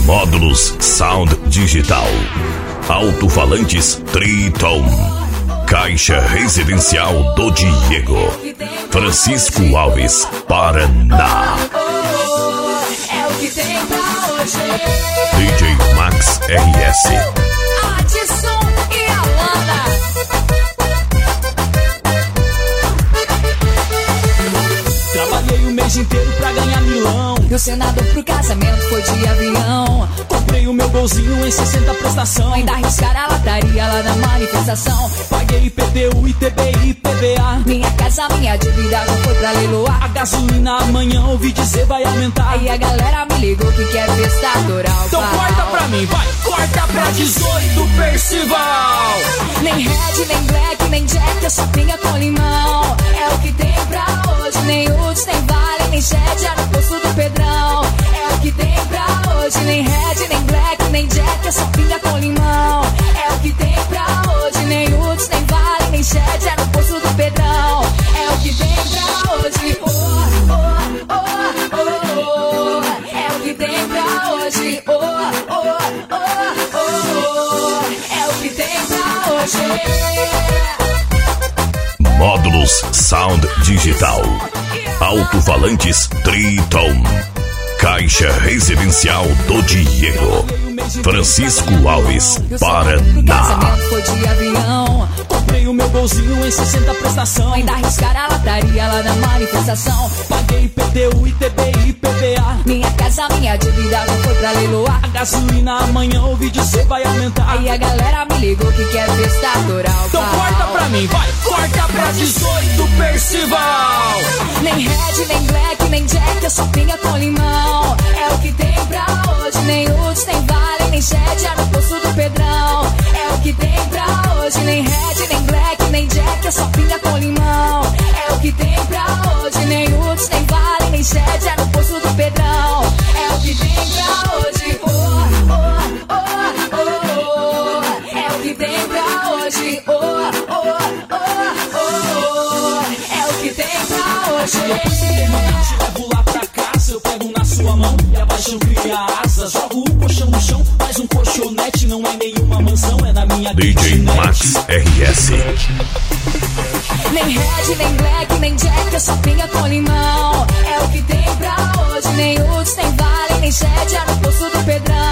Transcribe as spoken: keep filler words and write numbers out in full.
Módulos Sound Digital, alto-falantes Triton, Caixa Residencial do Diego, Francisco Alves, Paraná. É o que tem pra hoje. D J Max R S, Adson e Alana. Trabalhei o mês inteiro pra ganhar milão. E o senador pro casamento foi de avião. Comprei o meu golzinho em sessenta prestação. Ainda arriscaram a lataria lá na manifestação. Paguei I P T U, I T B I, I P V A. Minha casa, minha dívida não foi pra leiloar. A gasolina amanhã ouvi dizer vai aumentar. Aí a galera me ligou que quer festa rural. Então corta pra mim, vai, corta pra dezoito Percival. Nem red, nem black, nem jack, é só pinga com limão. É o que tem pra hoje. Nem Uds, nem Vale, nem Shed, é no posto do Pedrão. É o que tem pra hoje. Nem red, nem black, nem jack, é só pinga com limão. É o que tem pra hoje. Nem Uds, nem Vale, nem Shed, é no posto do Pedrão. É o que tem pra hoje. Oh, oh, oh, oh, oh. É o que tem pra hoje. Oh, oh, oh, oh, oh. É o que tem pra hoje. Módulos Sound Digital, alto-falantes Triton, Caixa Residencial do Diego, Francisco Alves, Paraná. Foi de avião. Comprei o meu golzinho em sessenta prestação. Ainda arriscaram a lataria lá na manifestação. Paguei I P T U, I T B I, I P V A. Minha casa, minha dívida não foi pra leiloar. A gasolina amanhã ouvi dizer vai aumentar. Aí a galera me ligou que quer festa rural. Então corta pra mim, vai, corta pra dezoito Percival. Nem red, nem black, nem jack, é só pinga com limão. É o que tem pra hoje. Nem Uds, nem Vale, nem Shed, é no posto do Pedrão. É o que tem pra hoje. Nem red, nem black, nem jack, é só pinga com limão. É o que tem pra hoje. Nem Uds, nem Vale, nem Shed, é no posto do Pedrão. É o que tem pra hoje. Oh, oh, oh, oh, oh. É o que tem pra hoje. Oh, oh, oh, oh, oh. É o que tem pra hoje. Depois que terminar, te levo lá pra casa. Eu pego na sua mão e abaixo cria asas. Jogo o colchão no chão, faz um colchonete. Não é nenhuma mansão, é na minha D J Max R S. Nem red, nem black, nem jack, é só pinga com limão. É o que tem pra hoje. Nem Uds, nem Vale, nem Shed, é no posto do Pedrão.